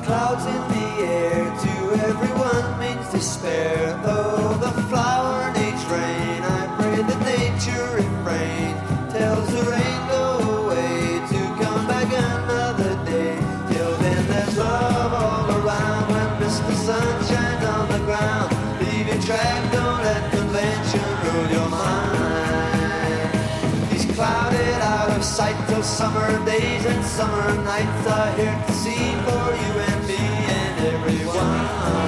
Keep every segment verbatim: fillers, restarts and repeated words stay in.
Clouds in the air to everyone means despair. Though the flower needs rain, I pray that nature refrain. Tells the rain go away to come back another day. Till then there's love all around. When Mister Sun shines on the ground, leave your track, don't let convention rule your mind. He's clouded out of sight till summer days and summer nights are here to see for you and me and everyone.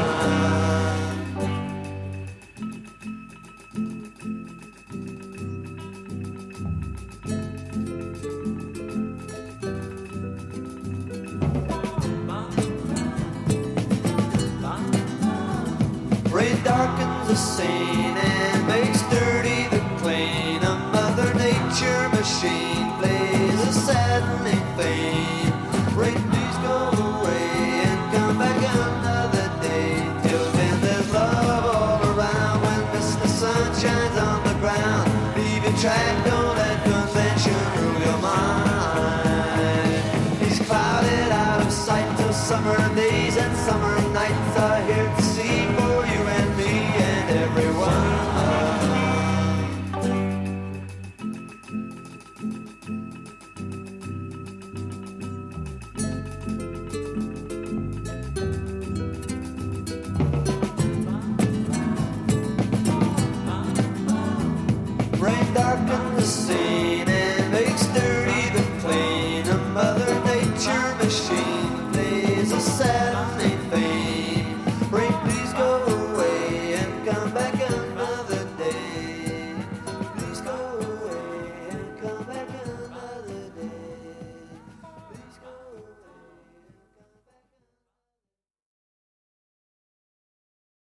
Rain darkens the scene and makes dirty the clean. A Mother Nature machine plays a saddening theme. Rain, please go away and come back another day. Till then there's love all around. When Mister Sun shines on the ground, leave your track, don't let convention rule your mind. He's clouded out of sight till summer days and summer